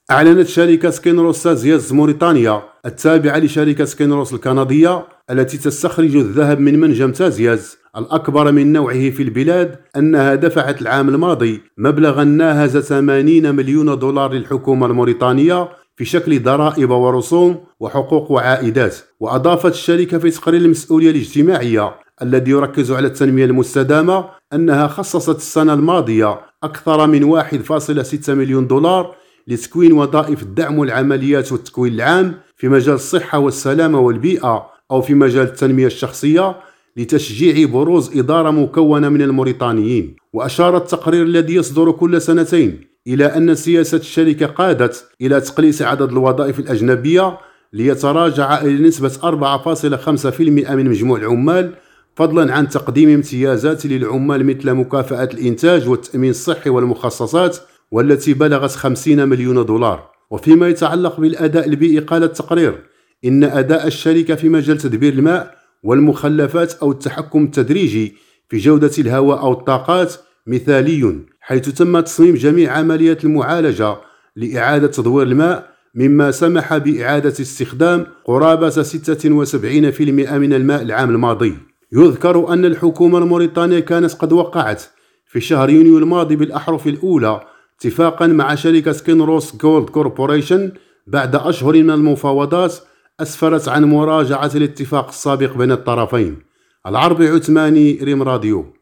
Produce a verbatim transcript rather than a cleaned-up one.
أعلنت شركة كينروس سازياز موريتانيا التابعة لشركة كينروس الكندية التي تستخرج الذهب من منجم تازياز الأكبر من نوعه في البلاد أنها دفعت العام الماضي مبلغا ناهز ثمانين مليون دولار للحكومة الموريتانية في شكل ضرائب ورسوم وحقوق وعائدات. وأضافت الشركة في تقرير المسؤولية الاجتماعية الذي يركز على التنمية المستدامة أنها خصصت السنة الماضية أكثر من واحد فاصلة ستة مليون دولار لتكوين وظائف الدعم والعمليات والتكوين العام في مجال الصحة والسلامة والبيئة أو في مجال التنمية الشخصية لتشجيع بروز إدارة مكونة من الموريتانيين. وأشار التقرير الذي يصدر كل سنتين إلى أن سياسة الشركة قادت إلى تقليص عدد الوظائف الأجنبية ليتراجع إلى نسبة أربعة فاصلة خمسة بالمئة من مجموع العمال، فضلا عن تقديم امتيازات للعمال مثل مكافأة الإنتاج والتأمين الصحي والمخصصات والتي بلغت خمسين مليون دولار. وفيما يتعلق بالأداء البيئي قال التقرير إن أداء الشركة في مجال تدبير الماء والمخلفات أو التحكم التدريجي في جودة الهواء أو الطاقات مثالي، حيث تم تصميم جميع عمليات المعالجة لإعادة تدوير الماء مما سمح بإعادة استخدام قرابة ستة وسبعين بالمئة من الماء العام الماضي. يذكر أن الحكومة الموريتانية كانت قد وقعت في شهر يونيو الماضي بالأحرف الأولى اتفاقا مع شركة كينروس جولد كوربوريشن بعد أشهر من المفاوضات أسفرت عن مراجعة الاتفاق السابق بين الطرفين. العربي عثماني، ريم راديو.